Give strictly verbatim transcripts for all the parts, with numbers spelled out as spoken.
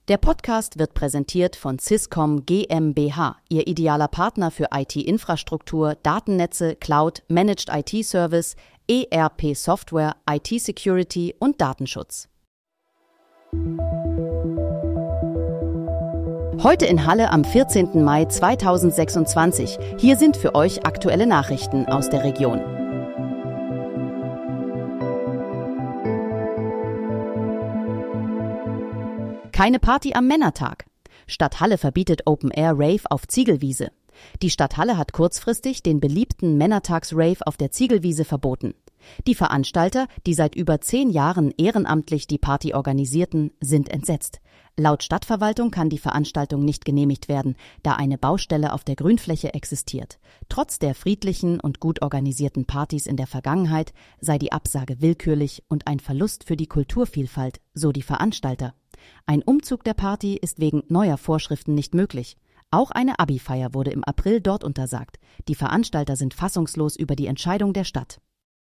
Der Podcast wird präsentiert von Swisscom GmbH, Ihr idealer Partner für I T-Infrastruktur, Datennetze, Cloud, Managed I T-Service, E R P-Software, I T-Security und Datenschutz. Heute in Halle am vierzehnten Mai zweitausendsechsundzwanzig. Hier sind für euch aktuelle Nachrichten aus der Region. Keine Party am Männertag. Stadt Halle verbietet Open-Air-Rave auf Ziegelwiese. Die Stadt Halle hat kurzfristig den beliebten Männertags-Rave auf der Ziegelwiese verboten. Die Veranstalter, die seit über zehn Jahren ehrenamtlich die Party organisierten, sind entsetzt. Laut Stadtverwaltung kann die Veranstaltung nicht genehmigt werden, da eine Baustelle auf der Grünfläche existiert. Trotz der friedlichen und gut organisierten Partys in der Vergangenheit sei die Absage willkürlich und ein Verlust für die Kulturvielfalt, so die Veranstalter. Ein Umzug der Party ist wegen neuer Vorschriften nicht möglich. Auch eine Abi-Feier wurde im April dort untersagt. Die Veranstalter sind fassungslos über die Entscheidung der Stadt.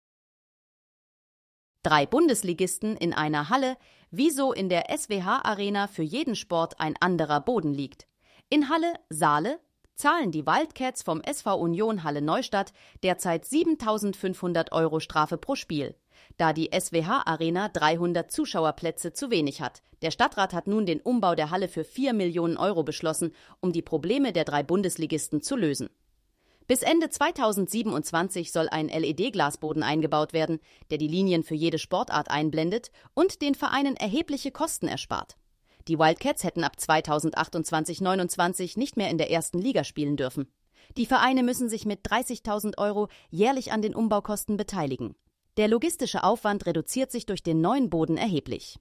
Drei Bundesligisten in einer Halle, wieso in der S W H-Arena für jeden Sport ein anderer Boden liegt. In Halle, Saale, zahlen die Wildcats vom S V Union Halle Neustadt derzeit siebentausendfünfhundert Euro Strafe pro Spiel, da die S W H-Arena dreihundert Zuschauerplätze zu wenig hat. Der Stadtrat hat nun den Umbau der Halle für vier Millionen Euro beschlossen, um die Probleme der drei Bundesligisten zu lösen. Bis Ende zweitausendsiebenundzwanzig soll ein L E D-Glasboden eingebaut werden, der die Linien für jede Sportart einblendet und den Vereinen erhebliche Kosten erspart. Die Wildcats hätten ab zweitausendachtundzwanzig neunundzwanzig nicht mehr in der ersten Liga spielen dürfen. Die Vereine müssen sich mit dreißigtausend Euro jährlich an den Umbaukosten beteiligen. Der logistische Aufwand reduziert sich durch den neuen Boden erheblich.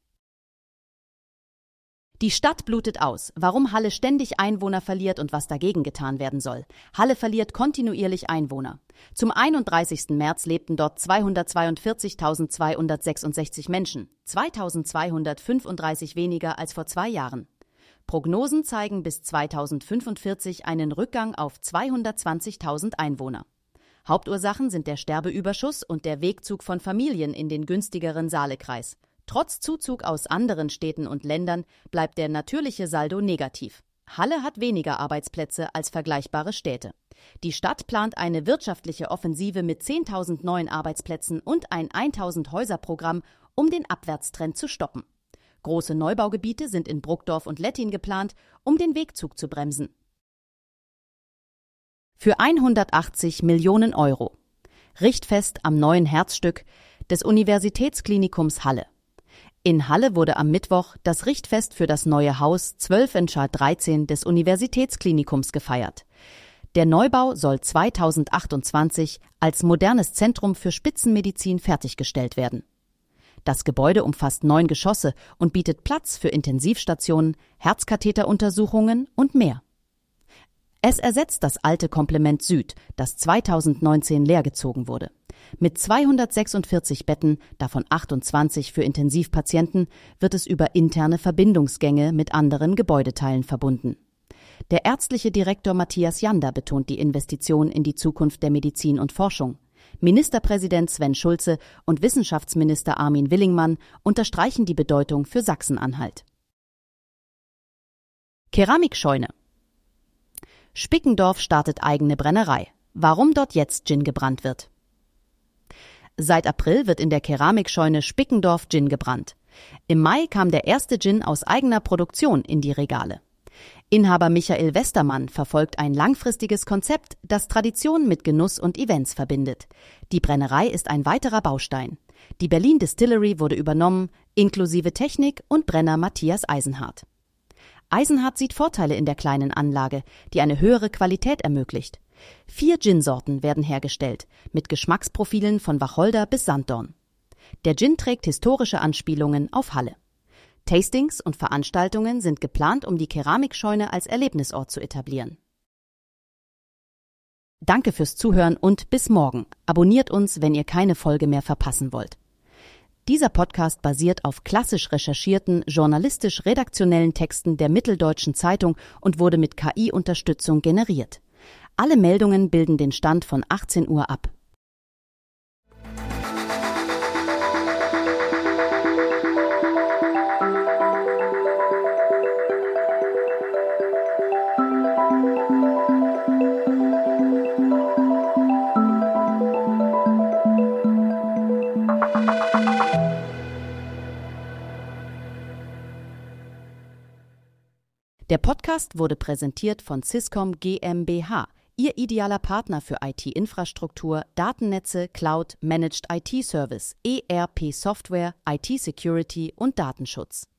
Die Stadt blutet aus, warum Halle ständig Einwohner verliert und was dagegen getan werden soll. Halle verliert kontinuierlich Einwohner. Zum einunddreißigsten März lebten dort zweihundertzweiundvierzigtausendzweihundertsechsundsechzig Menschen, zweitausendzweihundertfünfunddreißig weniger als vor zwei Jahren. Prognosen zeigen bis zweitausendfünfundvierzig einen Rückgang auf zweihundertzwanzigtausend Einwohner. Hauptursachen sind der Sterbeüberschuss und der Wegzug von Familien in den günstigeren Saalekreis. Trotz Zuzug aus anderen Städten und Ländern bleibt der natürliche Saldo negativ. Halle hat weniger Arbeitsplätze als vergleichbare Städte. Die Stadt plant eine wirtschaftliche Offensive mit zehntausend neuen Arbeitsplätzen und ein tausend-Häuser-Programm, um den Abwärtstrend zu stoppen. Große Neubaugebiete sind in Bruckdorf und Lettin geplant, um den Wegzug zu bremsen. Für hundertachtzig Millionen Euro. Richtfest am neuen Herzstück des Universitätsklinikums Halle. In Halle wurde am Mittwoch das Richtfest für das neue Haus zwölf in Schar dreizehn des Universitätsklinikums gefeiert. Der Neubau soll zweitausendachtundzwanzig als modernes Zentrum für Spitzenmedizin fertiggestellt werden. Das Gebäude umfasst neun Geschosse und bietet Platz für Intensivstationen, Herzkatheteruntersuchungen und mehr. Es ersetzt das alte Komplement Süd, das zweitausendneunzehn leergezogen wurde. Mit zweihundertsechsundvierzig Betten, davon achtundzwanzig für Intensivpatienten, wird es über interne Verbindungsgänge mit anderen Gebäudeteilen verbunden. Der ärztliche Direktor Matthias Jander betont die Investition in die Zukunft der Medizin und Forschung. Ministerpräsident Sven Schulze und Wissenschaftsminister Armin Willingmann unterstreichen die Bedeutung für Sachsen-Anhalt. Keramikscheune. Spickendorf startet eigene Brennerei. Warum dort jetzt Gin gebrannt wird? Seit April wird in der Keramikscheune Spickendorf Gin gebrannt. Im Mai kam der erste Gin aus eigener Produktion in die Regale. Inhaber Michael Westermann verfolgt ein langfristiges Konzept, das Tradition mit Genuss und Events verbindet. Die Brennerei ist ein weiterer Baustein. Die Berlin Distillery wurde übernommen, inklusive Technik und Brenner Matthias Eisenhardt. Eisenhardt sieht Vorteile in der kleinen Anlage, die eine höhere Qualität ermöglicht. Vier Gin-Sorten werden hergestellt, mit Geschmacksprofilen von Wacholder bis Sanddorn. Der Gin trägt historische Anspielungen auf Halle. Tastings und Veranstaltungen sind geplant, um die Keramikscheune als Erlebnisort zu etablieren. Danke fürs Zuhören und bis morgen. Abonniert uns, wenn ihr keine Folge mehr verpassen wollt. Dieser Podcast basiert auf klassisch recherchierten, journalistisch-redaktionellen Texten der Mitteldeutschen Zeitung und wurde mit K I-Unterstützung generiert. Alle Meldungen bilden den Stand von achtzehn Uhr ab. Der Podcast wurde präsentiert von Swisscom GmbH, Ihr idealer Partner für I T-Infrastruktur, Datennetze, Cloud, Managed I T-Service, E R P-Software, I T-Security und Datenschutz.